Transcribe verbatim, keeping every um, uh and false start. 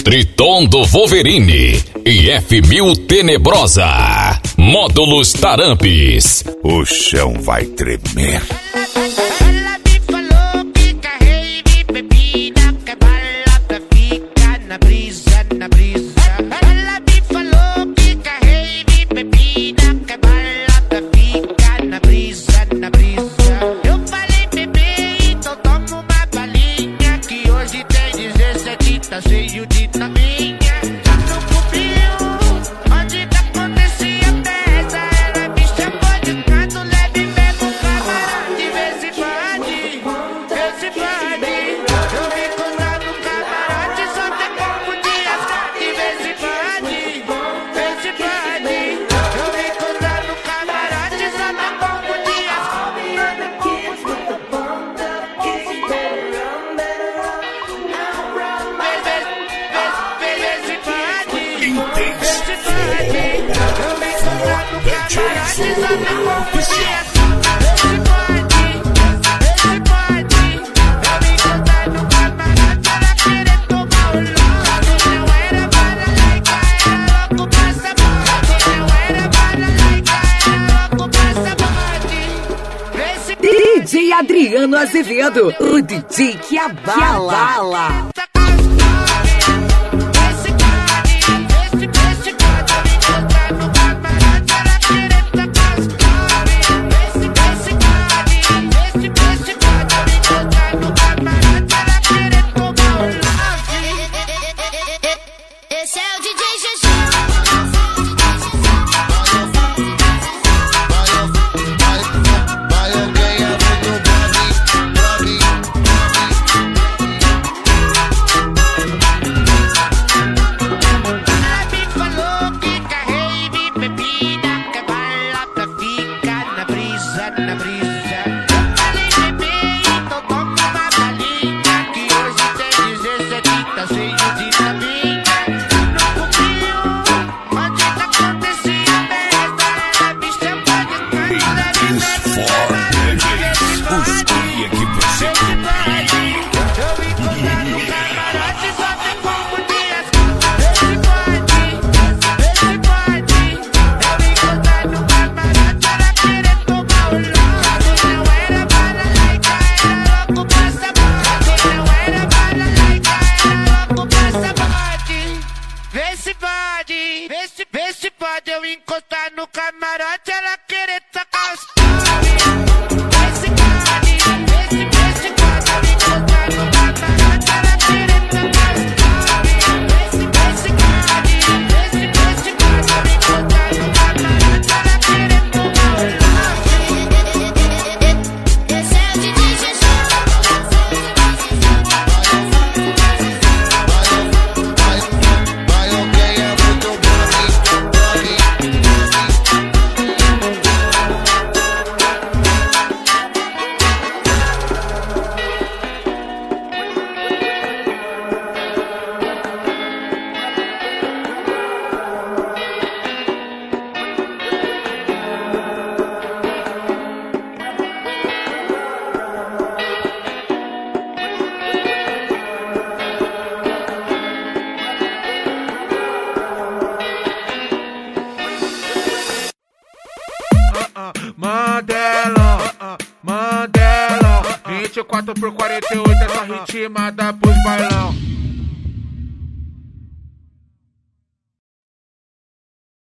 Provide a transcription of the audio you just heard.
Triton do Wolverine e F mil Tenebrosa. Módulos Tarampes. O chão vai tremer. Ela me falou que carrei de bebida, que a balada fica na brisa, na brisa. Ela me falou que carrei de bebida, que a balada fica na brisa, na brisa. Eu falei, bebê, então toma uma balinha, que hoje tem dezessete, tá cheio de taminha. No cubinho, onde que acontecia a festa, ela me chamou de canto, leve mesmo camarote, vê se pode, vê se pode. Eu me encontrar no camarote, só tem pouco de asfalto, vê se pode, vê se pode. Eu me encontrar no camarote, só tem pouco de asfalto. D J Adriano Azevedo, o D J que abala. Esse é o D J G G. Vê se pode, vê se, vê se pode eu encostar no camarote, ela querer tacar os pau. Vê se pode, vê se, vê se pode eu encostar no camarote, ela querer tacar os pau. Vê se, vê se pode, vê se, vê se pode eu encostar no camarote, ela querer tomar o lance. Esse é o D J G G. Mandela, Mandela, vinte e quatro por quarenta e oito, essa ritmada pros bailão.